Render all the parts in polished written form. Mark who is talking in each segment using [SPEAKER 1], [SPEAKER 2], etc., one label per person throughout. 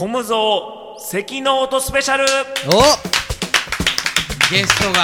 [SPEAKER 1] コムゾー関ノートスペシャル。
[SPEAKER 2] ゲストが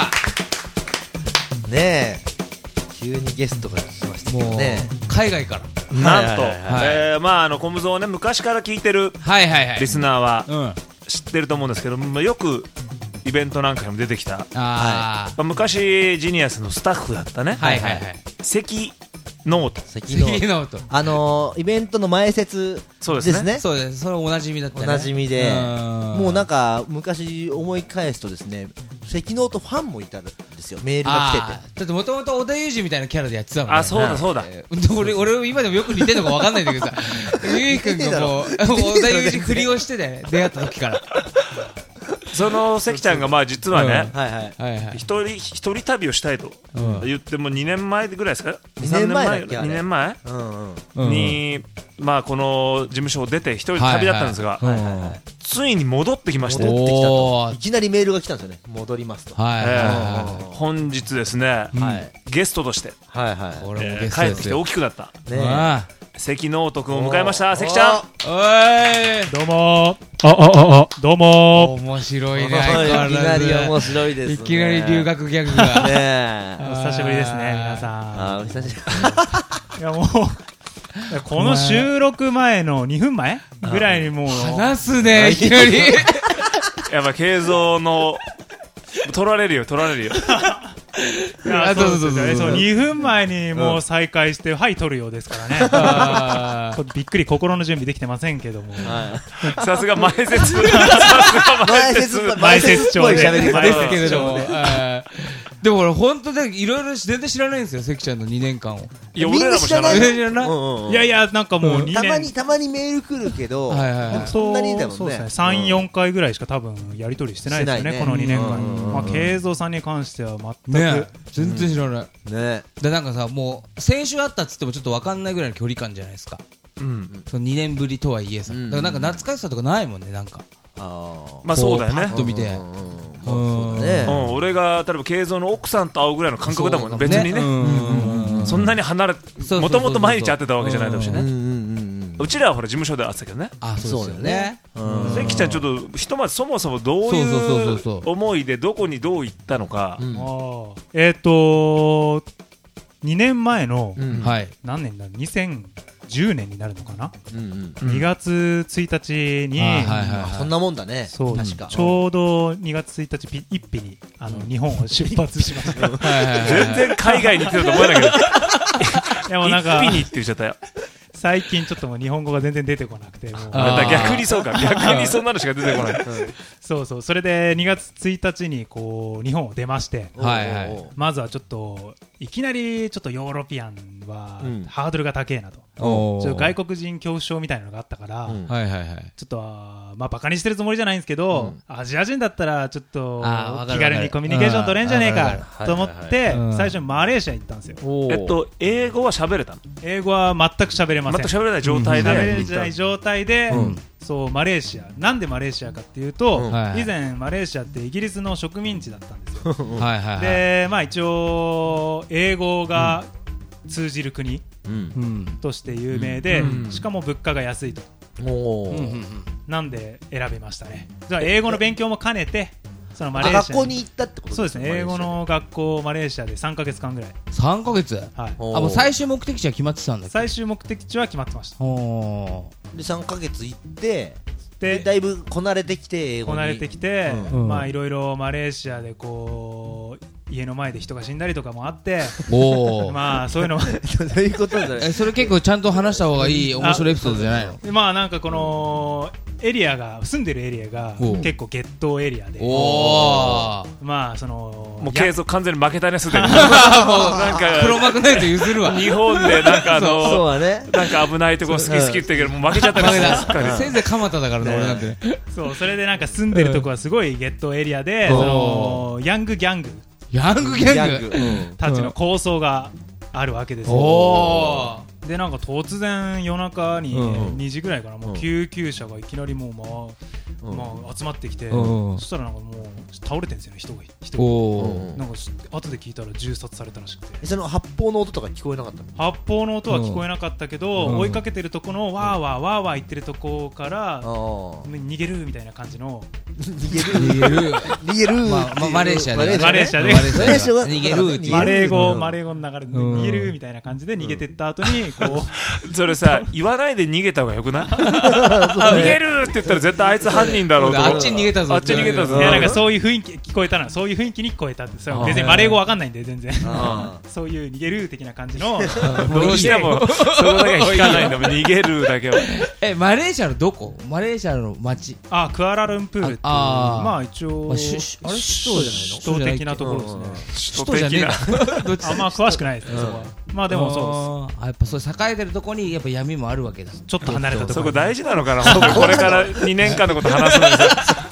[SPEAKER 3] ねえ急にゲストが来ましたけどね。
[SPEAKER 2] 海外から
[SPEAKER 1] なんと、
[SPEAKER 2] はい、
[SPEAKER 1] コムゾーね昔から聞いてる
[SPEAKER 2] はいはいはい
[SPEAKER 1] リスナーは知ってると思うんですけど、よくイベントなんかにも出てきた、昔ジニアスのスタッフだったね、関ノート。
[SPEAKER 3] 関ノートイベントの前説ですね。
[SPEAKER 2] そうです。それおなじみだったね。
[SPEAKER 3] おなじみで、もうなんか昔思い返すとですね、関ノートファンもいたんですよ。メールが来てて。
[SPEAKER 2] だってもともと織田裕二みたいなキャラでやってたもんね。
[SPEAKER 1] あ、そうだそうだ。
[SPEAKER 2] 俺今でもよく似てるのか分かんないんだけどさ、ゆいくんがもう織田裕二振りをしてて出会った時から。
[SPEAKER 1] その関ちゃんが実はね、一人旅をしたいと言っても2年前ぐらいですか、2年前にこの事務所を出て一人旅だったんですが、ついに戻ってきまして、
[SPEAKER 3] いきなりメールが来たんですよね。戻りますと。
[SPEAKER 1] 本日ですね、ゲストとして帰ってきて大きくなった関ノート君を迎えました。関ちゃん、
[SPEAKER 4] どうもどうも。
[SPEAKER 2] 面白いね。
[SPEAKER 3] いきなり面白いですね。
[SPEAKER 2] いきなり留学ギャグが
[SPEAKER 4] ね。お久しぶりですね皆さん。
[SPEAKER 3] お久しぶり。
[SPEAKER 4] いやもうこの収録前の2分前ぐらいにもう
[SPEAKER 2] 話すね。いきなり
[SPEAKER 1] やっぱ慶三の取られるよ
[SPEAKER 4] そう2分前にもう再開してはい撮るようですからね。びっくり心の準備できてませんけども、
[SPEAKER 1] さすが前説
[SPEAKER 4] 長で
[SPEAKER 2] ですけれども、でも俺本当にいろいろ全然知らないんですよ、関ちゃんの2年間を。
[SPEAKER 1] いや俺らも知らない。
[SPEAKER 4] いやいやなんかもう2年
[SPEAKER 3] たまにメール来るけど、そんなにだもんね。
[SPEAKER 4] 3、4回ぐらいしか多分やり取りしてないですよねこの2年間。慶三さんに関しては全く
[SPEAKER 2] 全然知らない
[SPEAKER 3] ね。
[SPEAKER 2] でなんかさ、もう先週会ったっつってもちょっと分かんないぐらいの距離感じゃないですか。その2年ぶりとはいえさ、だからなんか懐かしさとかないもんね。なんか
[SPEAKER 1] そうだよね。
[SPEAKER 2] パッと見て
[SPEAKER 1] 俺が例えば慶三の奥さんと会うぐらいの感覚だもんね。別にねそんなに離れ、もともと毎日会ってたわけじゃないだろうしね。うちらはほら事務所で会ってたけどね。
[SPEAKER 2] そうだよね。
[SPEAKER 1] 関ちゃんちょっとひとまずそもそもどういう思いでどこにどう行ったのか。
[SPEAKER 4] 2年前の何年だ、2010年になるのかな、2月1日に
[SPEAKER 3] そんなもんだね。確か
[SPEAKER 4] ちょうど2月1日一日に日本を出発しました
[SPEAKER 1] 全然海外に行ってたと思えないけど一日にって言っちゃったよ。
[SPEAKER 4] 最近ちょっともう日本語が全然出てこなくて、もう
[SPEAKER 1] 逆にそうか、逆にそんなのしか出てこない。
[SPEAKER 4] それで2月1日にこう日本を出まして、まずはちょっといきなりちょっとヨーロピアンはハードルが高えなと、ちょっと外国人恐怖症みたいなのがあったから、ちょっとバカにしてるつもりじゃないんですけど、アジア人だったらちょっと気軽にコミュニケーション取れんじゃねえかと思って最初にマレーシアに行ったんですよ。
[SPEAKER 1] 英語は喋れたの？
[SPEAKER 4] 英語は全く喋れません。
[SPEAKER 1] 全く喋れない状態で、
[SPEAKER 4] 喋れない状態で、マレーシア、なんでマレーシアかっていうと、以前マレーシアってイギリスの植民地だったんですよ。で一応英語が通じる国として有名で、しかも物価が安いと。なんで選びましたね。じゃあ英語の勉強も兼ねてそのマレーシア
[SPEAKER 3] 学校に行ったってことですか？
[SPEAKER 4] そうですね。英語の学校マレーシアで3ヶ月間ぐらい。
[SPEAKER 2] 3ヶ月？もう最終目的地は決まってたんだ。
[SPEAKER 4] 最終目的地は決まってました。で
[SPEAKER 3] 3ヶ月行ってだいぶこなれてきて、
[SPEAKER 4] こなれてきて、いろいろマレーシアでこう家の前で人が死んだりとかもあって、そういうの
[SPEAKER 3] どういうことだ。
[SPEAKER 2] それ結構ちゃんと話した方がいい面白いエピソードじゃないの？
[SPEAKER 4] なんかこのエリアが住んでるエリアが結構ゲットエリアで、その
[SPEAKER 1] もう継続完全に負けたねすでに。
[SPEAKER 2] なんか黒幕ないと譲るわ。
[SPEAKER 1] 日本でなんかなんか危ないとこ好きって言うけどもう負けちゃったね。
[SPEAKER 2] せいぜい蒲田だからね俺なんて。
[SPEAKER 4] それでなんか住んでるとこはすごいゲットエリアで、ヤングギャングたちの抗争があるわけですよ。でなんか突然夜中に2時ぐらいからもう救急車がいきなりもう集まってきて、そしたらなんかもう倒れてるんですよね、人がなんか後で聞いたら銃殺されたらしくて。
[SPEAKER 3] その発砲の音とか聞こえなかったの？
[SPEAKER 4] 発砲の音は聞こえなかったけど、追いかけてるとこのわーわーわーわー言ってるとこから逃げるみたいな感じの
[SPEAKER 3] 逃げる
[SPEAKER 2] マレーシアで
[SPEAKER 3] 逃
[SPEAKER 4] げるってマレー語の流れで逃げるみたいな感じで逃げてった後にこ
[SPEAKER 1] うそれさ言わないで逃げた方がよくない？逃げるって言ったら絶対あいつ犯人だろうと。
[SPEAKER 2] あっちに逃げたぞ。
[SPEAKER 1] あっちに逃げたぞ。
[SPEAKER 4] いやなんかそういう雰囲気聞こえたな、そういう雰囲気に聞こえたって。別にマレー語わかんないんで全然。そういう逃げる的な感じの。
[SPEAKER 1] どうしてもそこだけは聞かないんだもん。逃げるだけは。
[SPEAKER 2] マレーシアのどこ？マレーシアの町。
[SPEAKER 4] クアラルンプールっていうまあ一応
[SPEAKER 2] あれ首都じゃないの？
[SPEAKER 4] 首都的なところですね。
[SPEAKER 2] 首都じゃねえな。
[SPEAKER 4] まあ詳しくないですねそこは。まあでもそうです。
[SPEAKER 2] やっぱそう栄えてるとこにやっぱ闇もあるわけだ。
[SPEAKER 4] ちょっと離れたところ。
[SPEAKER 1] そこ大事なのかな。これから2年間のこと話すのにさ。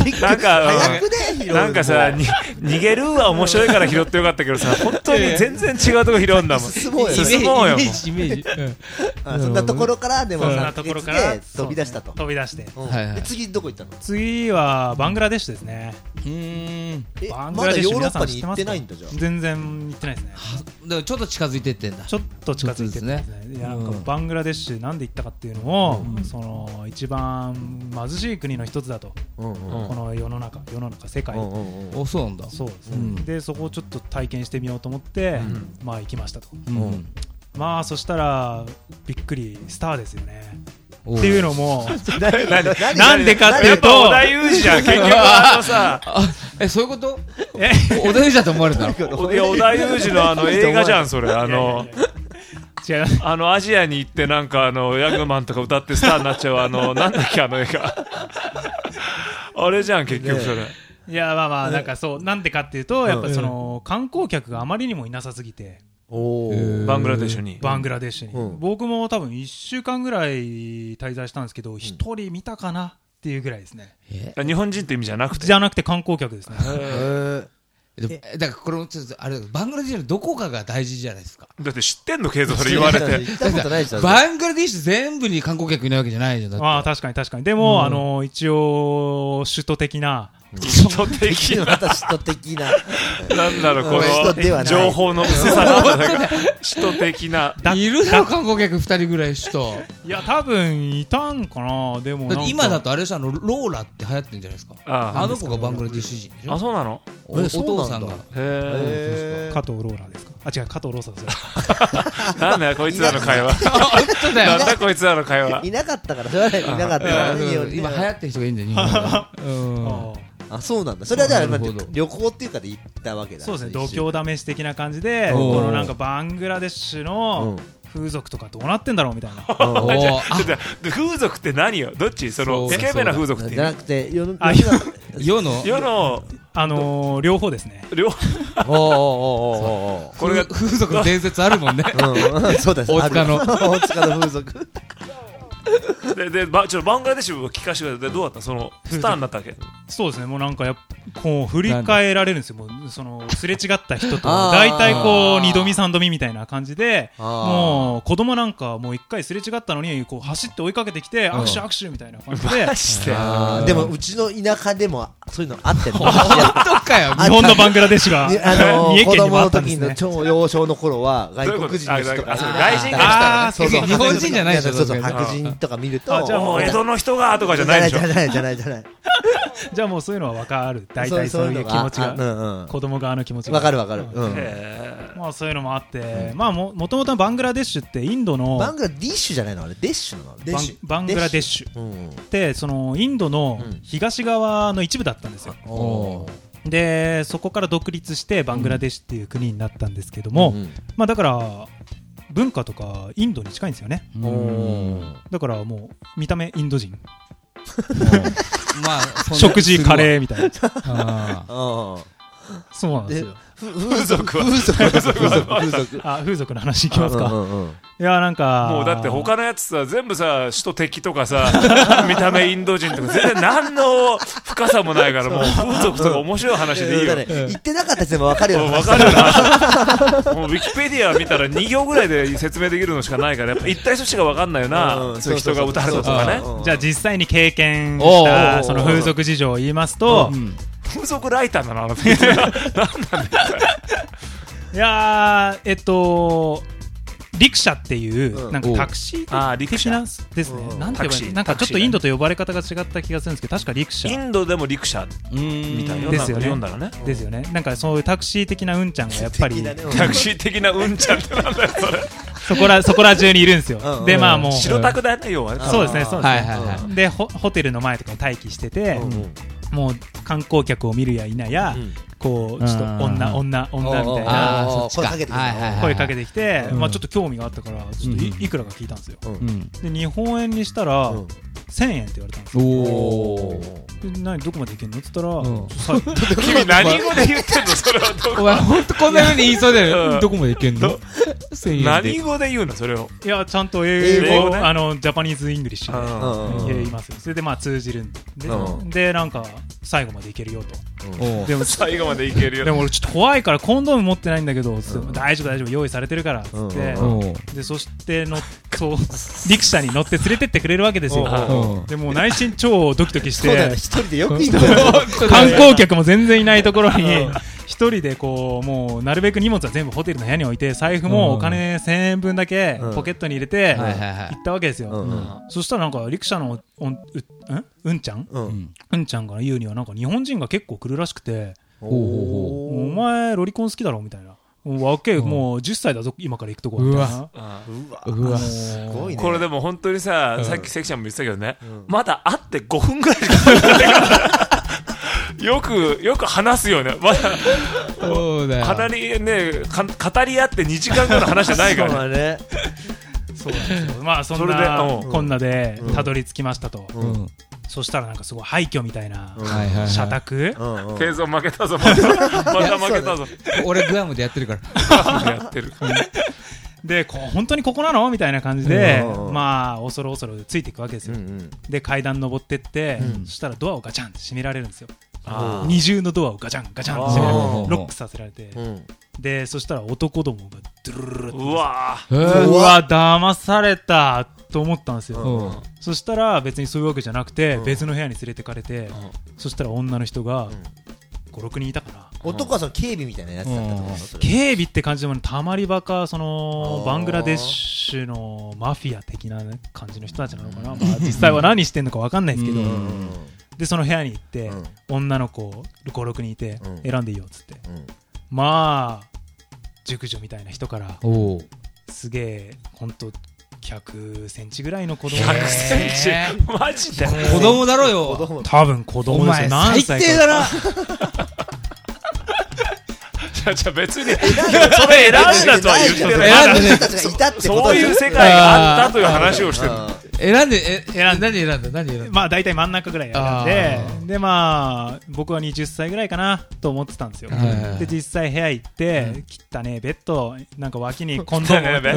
[SPEAKER 1] なんかさ逃げるは面白いから拾ってよかったけどさ、本当に全然違うとこ拾うんだもん。進もうよ。
[SPEAKER 2] イメージ。
[SPEAKER 3] そんなところからでも
[SPEAKER 4] 3ヶ月で
[SPEAKER 3] 飛び出したと。
[SPEAKER 4] 飛び出して。
[SPEAKER 3] 次どこ行ったの？
[SPEAKER 4] 次はバングラデシュですね。
[SPEAKER 3] バングラデシュヨーロッパに行ってないんだじゃん。
[SPEAKER 4] 全然行ってないですね。
[SPEAKER 2] でもちょっと近づいてってんだ。
[SPEAKER 4] ちょっと近づいてってね。いやなんかバングラデシュなんで行ったかっていうのをその一番貧しい国の一つだと。この世の中世界。
[SPEAKER 2] そうなんだ。
[SPEAKER 4] そうですね。でそこをちょっと体験してみようと思ってまあ行きましたと。まあそしたらびっくりスターですよね。っていうのもなんでかっていうと
[SPEAKER 1] 織田裕二じゃん結局さ
[SPEAKER 2] そういうこと？織田裕二だと思われたの？
[SPEAKER 1] いや織田裕二の映画じゃんそれ。
[SPEAKER 4] 違う
[SPEAKER 1] アジアに行ってなんかヤグマンとか歌ってスターになっちゃうなんだっけ映画あれじゃん結局それ。
[SPEAKER 4] いやまあなんかそうなんでかっていうとやっぱその観光客があまりにもいなさすぎて。
[SPEAKER 1] バングラデシュに
[SPEAKER 4] 僕も多分1週間ぐらい滞在したんですけど1人見たかなっていうぐらいですね。
[SPEAKER 1] 日本人って意味じゃなくて
[SPEAKER 4] 観光客ですね。
[SPEAKER 2] だからこれちょっとあれバングラデシュのどこかが大事じゃないですか。
[SPEAKER 1] だって知ってんのケイゾそれ言われて
[SPEAKER 2] バングラデシュ全部に観光客いないわけじゃないじゃん。
[SPEAKER 4] 確かにでも一応首都的な
[SPEAKER 1] 首都的なんだろうこの情報の薄さなんだから首都的ない
[SPEAKER 2] るの観光客2人ぐらい首都。
[SPEAKER 4] いや多分いたんかな。でも
[SPEAKER 2] 今だとあれさローラって流行ってんじゃないですか。あの子がバングラデシュ人でしょ。
[SPEAKER 1] あそうなの？
[SPEAKER 2] お父さんが
[SPEAKER 4] 加藤ローラですか。違う加藤ローサですよ。
[SPEAKER 1] なんだよこいつらの会話なんだこいつらの会話
[SPEAKER 3] いなかったからそれはいなかったから
[SPEAKER 2] 今流行ってる人がいいんだよ日本で。
[SPEAKER 3] そうなんだ。それはじゃあ旅行っていうかで行ったわけだ。
[SPEAKER 4] そうですね。度胸試し的な感じでこのなんかバングラデシュの風俗とかどうなってんだろうみたいな。
[SPEAKER 1] 風俗って何よ？どっち？そのスケベな風俗って
[SPEAKER 3] じゃなくて世
[SPEAKER 1] の
[SPEAKER 4] 両方ですね。
[SPEAKER 1] 両
[SPEAKER 2] これが風俗の伝説あるもんね。
[SPEAKER 3] そうです。
[SPEAKER 2] 大塚の
[SPEAKER 3] 風俗。
[SPEAKER 1] でバングラデシュを聞かせてくれてどうだった？そのスターになったわけ？
[SPEAKER 4] そうですね。もうなんかこう振り返られるんですよ。もうそのすれ違った人と大体こう2度見3度見みたいな感じで、もう子供なんかもう1回すれ違ったのにこう走って追いかけてきて握手握手みたいな感じで。
[SPEAKER 3] でもうちの田舎でもそういうのあってる。
[SPEAKER 2] 本当かよ。
[SPEAKER 4] 日本のバングラデシュが三重県にもあったんですね。
[SPEAKER 3] 子供の時の超幼少の頃は外国人の人とか
[SPEAKER 1] 外人が来たら
[SPEAKER 2] 日本人じゃないでしょ。
[SPEAKER 3] そう白人とか見ると
[SPEAKER 1] じゃあもう江戸の人がとかじゃないでしょ。
[SPEAKER 3] じゃない
[SPEAKER 4] じゃあもうそういうのは分かる。大体そういう気持ちが子供側の気持ちが
[SPEAKER 3] 分かる。
[SPEAKER 4] まあそういうのもあってまあもともとバングラデシュってインドの
[SPEAKER 3] バングラディッシュじゃないのあれデッシュなの
[SPEAKER 4] バングラデシュってそのインドの東側の一部だったんですよ。でそこから独立してバングラデシュっていう国になったんですけどもまあだから文化とかインドに近いんですよね。だからもう見た目インド人食事カレーみたいなそうなんですよ。
[SPEAKER 1] 風俗は
[SPEAKER 4] 風俗の話いきますか。いやなんか
[SPEAKER 1] もうだって他のやつさ全部さ首都敵とかさ見た目インド人とか全然何の深さもないからもう風俗とか面白い話でいいよ。
[SPEAKER 3] 言ってなかったやつでも分かるよ。
[SPEAKER 1] 分かるよな。もうウィキペディア見たら2行ぐらいで説明できるのしかないからやっぱ言った人しか分かんないよな。そういう人が撃たれたとかね。
[SPEAKER 4] じゃあ実際に経験したその風俗事情を言いますと、
[SPEAKER 1] 風俗ライターだな。なんなんだよ。
[SPEAKER 4] いやリクシャっていうなんかタクシー的なですね。なんて言えばいいなんかちょっとインドと呼ばれ方が違った気がするんですけど確かリクシャ。
[SPEAKER 1] インドでもリクシャみたいな
[SPEAKER 4] ですよね。
[SPEAKER 1] 読んだらね。
[SPEAKER 4] ですよね。なんかそういうタクシー的なうんちゃんがやっぱり
[SPEAKER 1] タクシー的なうんちゃんってなんだよそれ。
[SPEAKER 4] そこら中にいるんですよ。でまあもう
[SPEAKER 1] 白タクだよね要は。
[SPEAKER 4] そうですねそうですね。でホテルの前とかに待機してて。もう観光客を見るや否や、こうちょっと女みたいな声かけてきて、まあちょっと興味があったからちょっといくらか聞いたんですよ。で日本円にしたら1000円って言われたんですよ。何どこまでいけんのって言ったら、
[SPEAKER 1] 君何語で言ってんのそれは。
[SPEAKER 2] お前本当こんな風に言いそうだよ。どこまでいけんの？1000円で。
[SPEAKER 1] 何語で言うのそれを。
[SPEAKER 4] いやちゃんと英語ジャパニーズイングリッシュで言いますよ。それでまあ通じるんでなんか最後までいけるよと。
[SPEAKER 1] でも最後までいけるよ。
[SPEAKER 4] でも俺ちょっと怖いからコンドーム持ってないんだけど、大丈夫用意されてるからっつって、でそしてリクシャに乗って連れてってくれるわけですよ。でも内心超ドキドキして、
[SPEAKER 3] 一人でよくいい
[SPEAKER 4] 観光客も全然いないところに一人でこうもうなるべく荷物は全部ホテルの部屋に置いて、財布もお金1000円分だけポケットに入れて行ったわけですよ。そしたらなんかリクシャのうんちゃんが言うにはなんか日本人が結構来るらしくて、お前ロリコン好きだろみたいな。わけもう10歳だぞ今から行くとこみたいな。
[SPEAKER 3] うわすごいね。
[SPEAKER 1] これでも本当にさ、さっき関ちゃんも言ってたけどね、まだ会って5分ぐらいしか経ってないからよく話すよね。まだかなりね語り合って2時間ぐらいの話じゃないからね。
[SPEAKER 4] そうなんですよ。まあそんなこんなでたどり着きましたと。そしたらなんかすごい廃墟みたいな社宅。
[SPEAKER 1] ケイゾン負けたぞまた負けたぞ。
[SPEAKER 2] 俺グアムでやってるから
[SPEAKER 1] やってる
[SPEAKER 4] で本当にここなのみたいな感じでまあ恐る恐るついていくわけですよ。で階段登ってってそしたらドアをガチャンって閉められるんですよ。二重のドアをガチャンガチャンって閉められてロックさせられて、でそしたら男どもがドゥルルルって、うわ騙されたと思ったんですよ。そしたら別にそういうわけじゃなくて別の部屋に連れてかれて、そしたら女の人が5、6人いたかな。
[SPEAKER 3] 男はその警備みたいなやつだったと思う。
[SPEAKER 4] 警備って感じでもたまり場かそのバングラデシュのマフィア的な感じの人たちなのかな。まあ実際は何してんのか分かんないですけど、でその部屋に行って女の子5、6人いて選んでいいよっつって、まあ熟女みたいな人からすげえほんと100センチぐらいの子供。
[SPEAKER 1] 100センチマジで
[SPEAKER 2] 子供だろよ。
[SPEAKER 4] 多分子供ですよ。
[SPEAKER 2] 何歳か最低だな。
[SPEAKER 1] じゃあ別にそれ選んだとは言ってない。そういう世界があったという話をしてる。
[SPEAKER 2] 何選んだ
[SPEAKER 4] まあ大体真ん中ぐらい選んで、でまあ僕は20歳ぐらいかなと思ってたんですよ。で実際部屋行って汚ねベッドなんか脇にコンド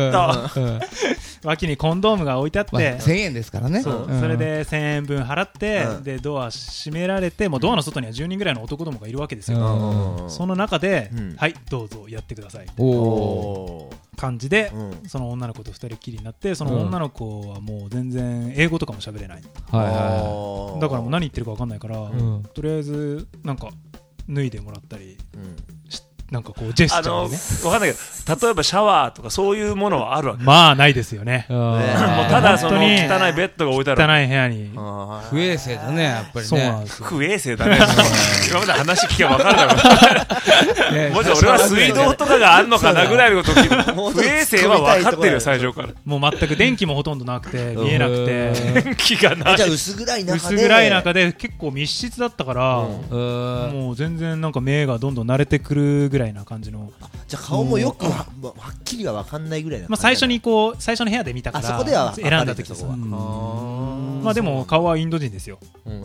[SPEAKER 4] ームが置いてあって
[SPEAKER 2] 1000円ですからね。
[SPEAKER 4] それで1000円分払ってでドア閉められて、もうドアの外には10人ぐらいの男どもがいるわけですよ。その中ではいどうぞやってください感じで、その女の子と2人きりになって、その女の子はもう全然英語とかも喋れない、だからもう何言ってるか分かんないから、とりあえずなんか脱いでもらったり、なんかこうジェスチャーでね、
[SPEAKER 1] 分かんないけど例えばシャワーとかそういうものはあるわけ。
[SPEAKER 4] まあないですよね。
[SPEAKER 1] もうただその汚いベッドが置いてある
[SPEAKER 4] 汚い部屋に
[SPEAKER 2] 不衛生だねやっぱりね。
[SPEAKER 4] そうなんですよ。
[SPEAKER 1] 不衛生だね今まで話聞けば分かるだろうもし俺は水道とかがあんのかなぐらいの時不衛生は分かってるよ最初から。
[SPEAKER 4] もう全く電気もほとんどなくて見えなくて
[SPEAKER 1] 電気がない。
[SPEAKER 3] じゃあ薄暗い中で
[SPEAKER 4] 結構密室だったから、もう全然なんか目がどんどん慣れてくるぐらいな感じの。
[SPEAKER 3] じゃあ顔もよくはっきりは分かんないぐらいな。
[SPEAKER 4] まあ最初の部屋で見たから
[SPEAKER 3] そこでは
[SPEAKER 4] 選んだ時はまあでも顔はインド人ですよ。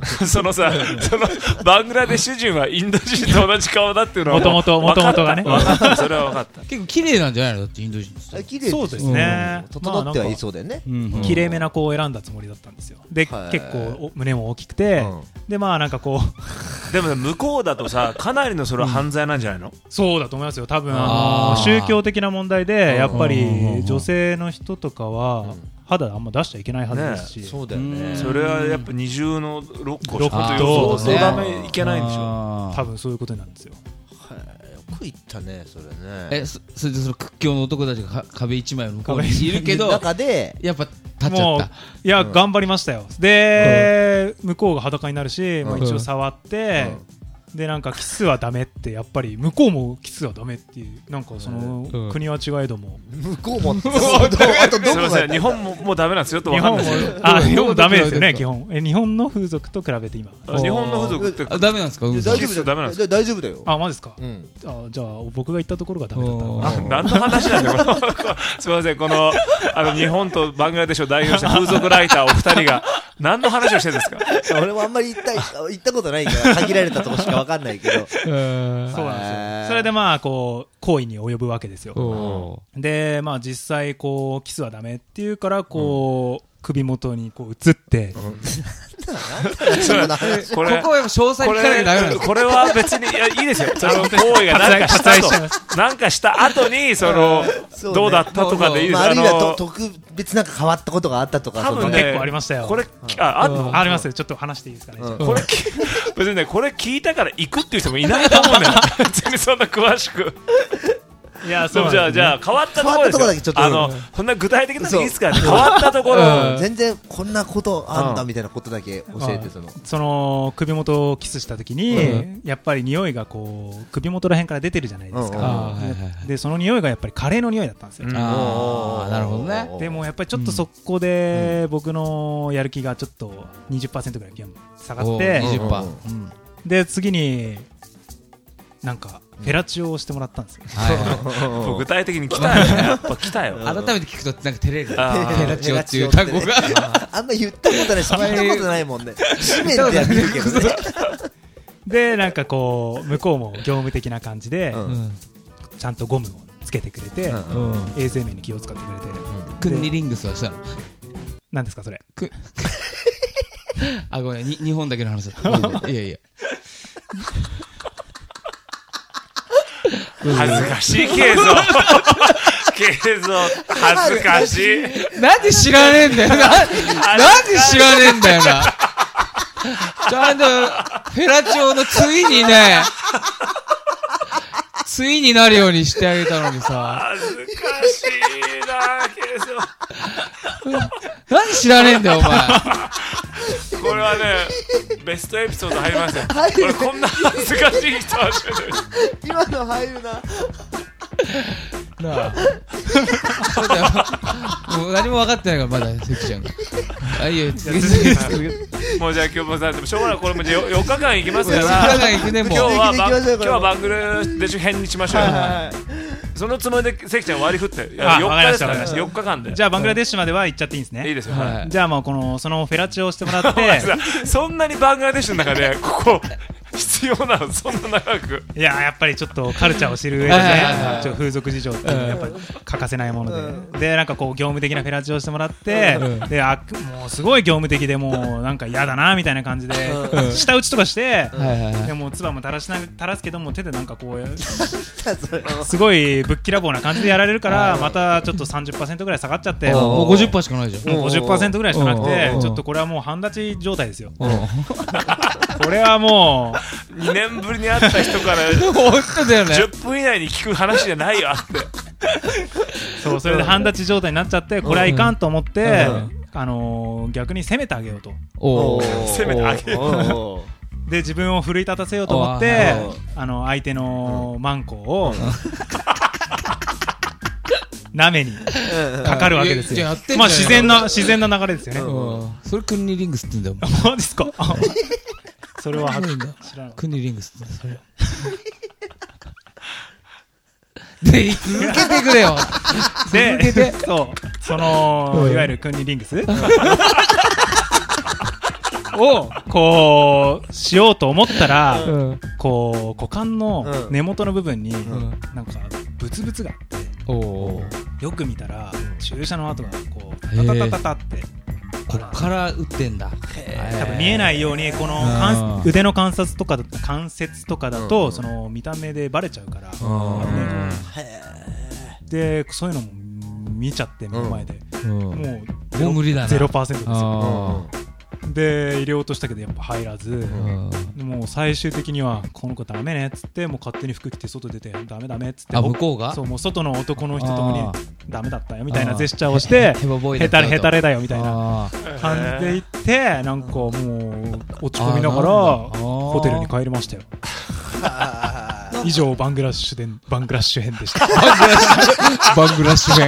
[SPEAKER 1] そのさ、そのバングラデシュ人はインド人と同じ顔だっていうのは
[SPEAKER 4] もともとがね、
[SPEAKER 1] それは分かった。
[SPEAKER 2] 結構綺麗なんじゃないのだってインド人
[SPEAKER 3] 綺麗
[SPEAKER 4] そうですね、
[SPEAKER 3] 整ってはいそうだよね。
[SPEAKER 4] 綺麗めな子を選んだつもりだったんですよ。で結構胸も大きくて、でまあなんかこう
[SPEAKER 1] でも向こうだとさ、かなりのそれは犯罪なんじゃないの？
[SPEAKER 4] そうだと思いますよ。多分宗教的な問題でやっぱり女性の人とかは肌あんま出しちゃいけないはずですし、
[SPEAKER 3] そうだよね。
[SPEAKER 1] それはやっぱ二重の6個
[SPEAKER 4] と
[SPEAKER 1] そうダメいけないんでしょ。
[SPEAKER 4] 多分そういうことなんですよ。
[SPEAKER 3] よく言ったね、それね。
[SPEAKER 2] それでその屈強の男たちが壁一枚の向こうにいるけど
[SPEAKER 3] 中で
[SPEAKER 2] やっぱ立っちゃった。
[SPEAKER 4] いや頑張りましたよ。で向こうが裸になるし、一応触ってでなんかキスはダメってやっぱり向こうもキスはダメっていうなんかその国は違えども
[SPEAKER 3] 向こうもあとどこが
[SPEAKER 1] 日本ももうダメなんですよと
[SPEAKER 4] 日本も日本もダメですよね。基本日本の風俗と比べて今
[SPEAKER 1] 日本の風俗って
[SPEAKER 2] ダメなんですか？
[SPEAKER 3] 大丈夫だよ。
[SPEAKER 4] あマジですか？じゃあ僕が言ったところがダメだったの。
[SPEAKER 1] 何の話なんだよすみません、この日本とバングラデシュを代表した風俗ライターお二人が何の話をしてるんですか？
[SPEAKER 3] 俺もあんまり言ったことないから限られたとこしか分かんないけど
[SPEAKER 4] そうなんですよ。それでまあこう行為に及ぶわけですよ。でまあ実際こうキスはダメっていうからこう首元にこう移って
[SPEAKER 2] ここは詳細聞かなきゃダメなんです。
[SPEAKER 1] これは別にいいですよ。その行為がなんかした後にそのどうだったとかでいいです。
[SPEAKER 3] あるいは特別なんか変わったことがあったとか
[SPEAKER 4] 多分結構ありましたよ。
[SPEAKER 1] これあ
[SPEAKER 4] りますよ。ちょっと話していいですかね。
[SPEAKER 1] これ別にねこれ聞いたから行くっていう人もいないと思うんだよ。別にそんな詳しく。いやそうじゃあ変わったところですよ。そんな具体的なのいいですからね。変わったところ
[SPEAKER 3] 全然こんなことあんだみたいなことだけ教えて。
[SPEAKER 4] その首元をキスした時にやっぱり匂いがこう首元ら辺から出てるじゃないですか。でその匂いがやっぱりカレーの匂いだったんですよ。
[SPEAKER 2] なるほどね。
[SPEAKER 4] でもやっぱりちょっとそこで僕のやる気がちょっと 20% ぐらい下がって、で次になんかフェラチオをしてもらったんですよ。
[SPEAKER 1] 具体的に来たよね。やっぱ来たよ。
[SPEAKER 2] 改めて聞くとなんか照れる。フェラチオっていう単語が
[SPEAKER 3] あんま言ったことないし聞いたことないもんね。紙面では見るけどね。
[SPEAKER 4] でなんかこう向こうも業務的な感じでちゃんとゴムをつけてくれて衛生面に気を使ってくれて。
[SPEAKER 2] クンニリングスはしたの？
[SPEAKER 4] 何ですかそれ？
[SPEAKER 2] ごめん日本だけの話だ。いや
[SPEAKER 1] 恥ずかしいけど恥ずかしい。
[SPEAKER 2] なんで知らねえんだよ。なんで知らねえんだよな。ちゃんとフェラチオのついになるようにしてあげたのにさ。
[SPEAKER 1] 恥ずかしいなけど
[SPEAKER 2] なんで知らねえんだよお前。
[SPEAKER 1] これはねベストエピソード入りますよ。これこんな恥ずかしい人は知らない。
[SPEAKER 3] 今の入るな
[SPEAKER 2] あそうだよ。もう何も分かってないからまだ関ちゃんが。いや
[SPEAKER 1] もうじゃあ今日もさでもしょうがない。これも4日間行きますから。
[SPEAKER 2] 4日間行くねもう。
[SPEAKER 1] 今日はバングラデシュ編にしましょうよ。そのつもりで関ちゃん割り振って4日ですからね。4日間で。
[SPEAKER 4] じゃあバングラデシュまでは行っちゃっていいんですね。
[SPEAKER 1] いいですよ。
[SPEAKER 4] じゃあもうそのフェラチオをしてもらって
[SPEAKER 1] そんなにバングラデシュの中でここ必要なのそんな長く。
[SPEAKER 4] いややっぱりちょっとカルチャーを知る上でね風俗事情っていうのはやっぱり欠かせないものでなんかこう業務的なフェラチオをしてもらってでもうすごい業務的でもうなんか嫌だなみたいな感じで舌打ちとかしてでも唾も垂らすけども手でなんかこうすごいぶっきらぼうな感じでやられるからまたちょっと 30% ぐらい下がっちゃって
[SPEAKER 2] もう 50% しかないじゃん。
[SPEAKER 4] もう 50% ぐらいしかなくてちょっとこれはもう半立ち状態ですよ。これはもう
[SPEAKER 1] 2年ぶりに会った人から10分以内に聞く話じゃないよって
[SPEAKER 4] そうそれで半立ち状態になっちゃってこれはいかんと思って逆に攻めてあげようと。
[SPEAKER 1] 攻めてあげよ
[SPEAKER 4] うで自分を奮い立たせようと思って相手のマンコを舐めにかかるわけですよ。まあ自然な流れですよね。
[SPEAKER 2] それクンニリングスって言うんだよ。
[SPEAKER 4] マジですか。それは知らない。
[SPEAKER 2] クンニリングスってそれ。で続けてくれよ。
[SPEAKER 4] でそのいわゆるクンニリングスをこうしようと思ったら、こう股間の根元の部分になんかブツブツがあって、よく見たら注射の跡がこうタタタタタって
[SPEAKER 2] こっから打ってんだ。
[SPEAKER 4] 多分見えないようにこの腕の関節とかだとその見た目でバレちゃうから、でそういうのも見ちゃって目の前で、もう
[SPEAKER 2] 無理だな
[SPEAKER 4] 0% ですよ。で入れようとしたけどやっぱ入らず、でもう最終的にはこの子ダメねっつって、もう勝手に服着て外出てダメダメっつって、
[SPEAKER 2] 向こうが
[SPEAKER 4] そうもう外の男の人ともにダメだったよみたいなジェスチャーをしてヘタレだよみたいな感じで言って、なんかもう落ち込みながらホテルに帰りましたよ。以上バングラッシュ編でした。
[SPEAKER 2] バングラッシュ編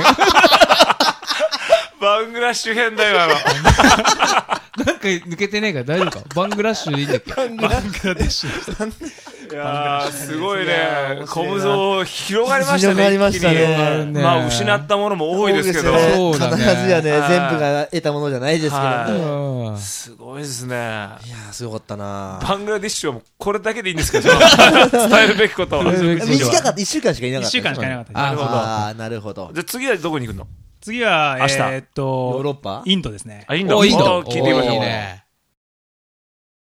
[SPEAKER 1] バングラッシュ編だよ今の。
[SPEAKER 2] なんか抜けてねえから大丈夫か。バングラッシュでいいんだっけ。
[SPEAKER 4] バングラデシュ。
[SPEAKER 1] いやーすごいね。コムゾ広がりましたね。
[SPEAKER 3] 広がりましたね。
[SPEAKER 1] まあ失ったものも多いですけど、
[SPEAKER 3] 必ずやね全部が得たものじゃないですけど、
[SPEAKER 1] すごいですね。い
[SPEAKER 3] やすごかったな。
[SPEAKER 1] バングラディッシュはもうこれだけでいいんですけど、伝えるべきこと。
[SPEAKER 3] 短かった。1週間しかいなかった。
[SPEAKER 4] 1週間しかいなかった。
[SPEAKER 1] なるほど。
[SPEAKER 3] なるほど。
[SPEAKER 1] じゃあ次はどこに行くの？
[SPEAKER 4] 次はヨ
[SPEAKER 3] ーロッパ？
[SPEAKER 4] インドですね。
[SPEAKER 1] インド。
[SPEAKER 2] 聞いてみましょう。